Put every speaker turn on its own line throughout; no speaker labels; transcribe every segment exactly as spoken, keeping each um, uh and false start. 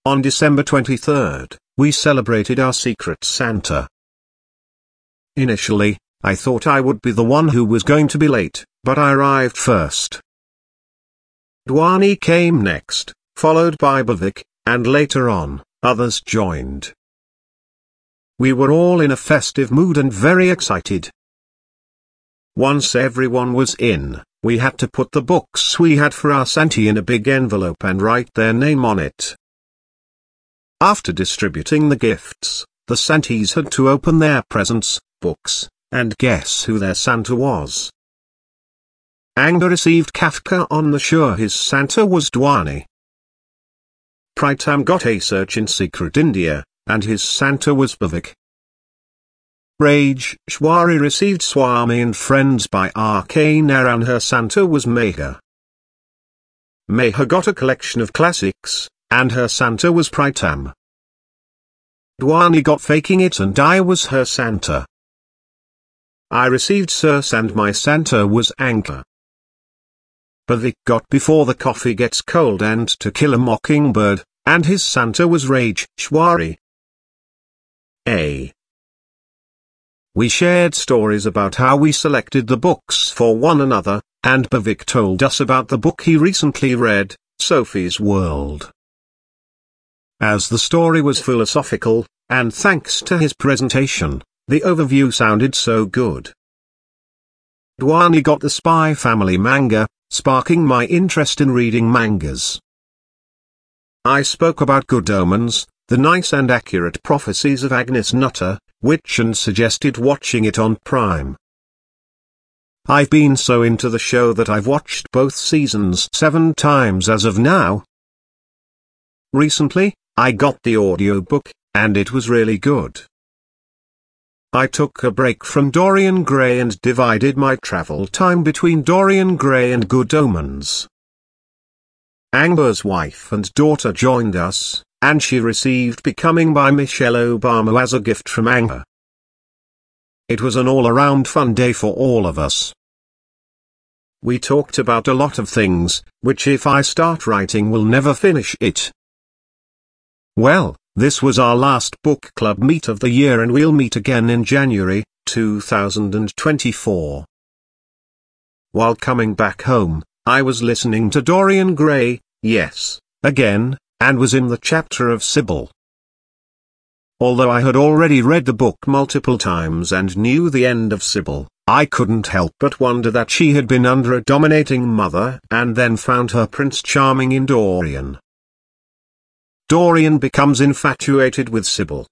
On December twenty-third, we celebrated our Secret Santa. Initially, I thought I would be the one who was going to be late, but I arrived first. Dwani came next, followed by Bhavik, and later on, others joined. We were all in a festive mood and very excited. Once everyone was in, we had to put the books we had for our Santi in a big envelope and write their name on it. After distributing the gifts, the Santis had to open their presents, books, and guess who their Santa was. Anga received Kafka on the shore his Santa was Dwani. Pritam got a Search in Secret India, and his Santa was Bhavik. Rage Shwari received Swami and Friends by R K Nair and her Santa was Meha. Meha got a collection of classics, and her Santa was Pritam. Dwani got Faking It and I was her Santa. I received Sirs and my Santa was Anka. Bhavik got Before the Coffee Gets Cold and To Kill a Mockingbird, and his Santa was Rage Shwari. A. We shared stories about how we selected the books for one another, and Bhavik told us about the book he recently read, Sophie's World. As the story was philosophical, and thanks to his presentation, the overview sounded so good. Dwani got the Spy Family manga, sparking my interest in reading mangas. I spoke about Good Omens, the nice and accurate prophecies of Agnes Nutter, which and suggested watching it on Prime. I've been so into the show that I've watched both seasons seven times as of now. Recently, I got the audiobook, and it was really good. I took a break from Dorian Gray and divided my travel time between Dorian Gray and Good Omens. Anga's wife and daughter joined us, and she received Becoming by Michelle Obama as a gift from Anga. It was an all-around fun day for all of us. We talked about a lot of things, which if I start writing will never finish it. Well, this was our last book club meet of the year and we'll meet again in January, two thousand twenty-four. While coming back home, I was listening to Dorian Gray, yes, again, and was in the chapter of Sybil. Although I had already read the book multiple times and knew the end of Sybil, I couldn't help but wonder that she had been under a dominating mother and then found her Prince Charming in Dorian. Dorian becomes infatuated with Sybil.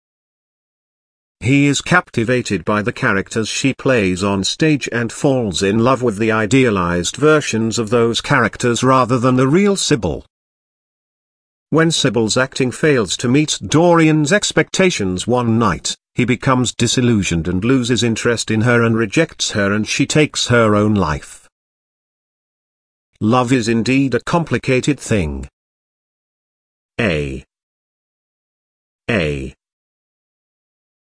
He is captivated by the characters she plays on stage and falls in love with the idealized versions of those characters rather than the real Sybil. When Sybil's acting fails to meet Dorian's expectations one night, he becomes disillusioned and loses interest in her and rejects her and she takes her own life. Love is indeed a complicated thing. A. A.